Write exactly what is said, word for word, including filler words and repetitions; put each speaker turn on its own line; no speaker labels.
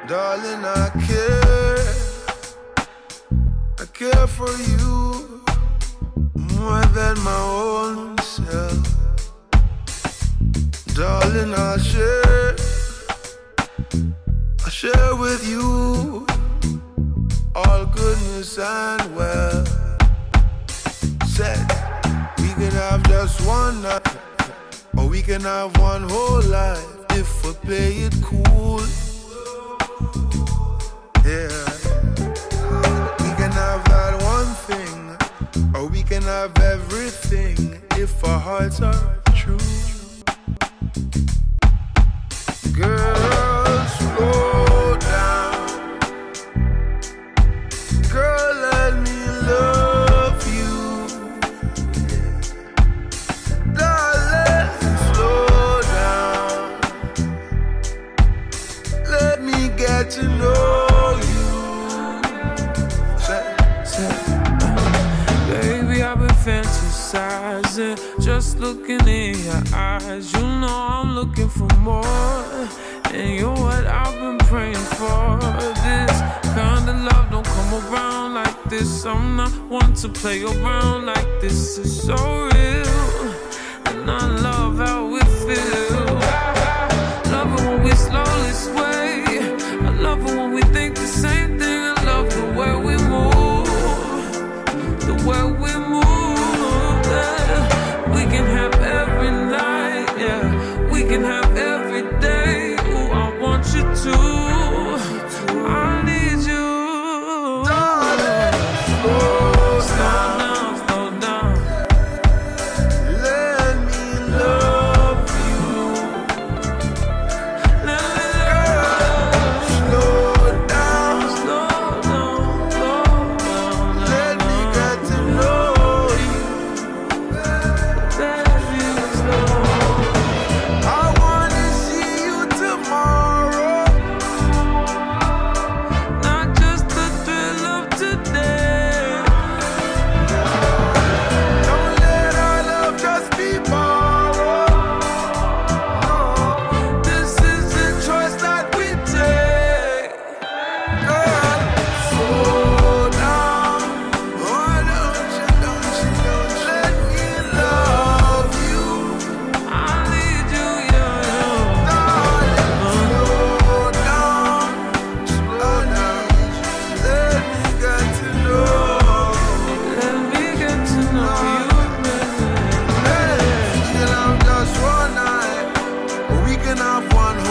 Darling, I care. I care for you more than my own self. Darling, I'll share. I'll share with you all goodness and wealth. Said we can have just one night, or we can have one whole life if we play it cool. Yeah. We can have that one thing, or we can have everything if our hearts are true. Girl, slow down. Girl, let me love you. Darling, slow down. Let me get to know you. Say, say.
Baby, I've been fantasizing, just looking in your eyes. You know I'm looking for more, and you're what I've been praying for. This kind of love don't come around like this. I'm not one to play around like this. It's so real, and I love how we feel. I love it when we slowly sway. I love it when we think the same thing. I love the way we move, the way we move. Yeah. We can have every night, yeah. We can have every day. Ooh, I want you to. I need you.
Darling, slow
Slow
down.
down, slow down.
Let me love you.
Let me love.
Slow down.
Slow down, slow down.
Let me get to know you.
Baby, slow.
I wanna see you tomorrow.
Not just the thrill of today.
Don't let our love just be borrowed. No, this is the choice that we take. Girl, slow down. Why don't you, don't you, don't you let me love you?
I need you, yeah, yeah.
Darling, slow down, slow down. Let me get to know.
Let me get to know you, baby.
Hey, we can have just one night, or we can have one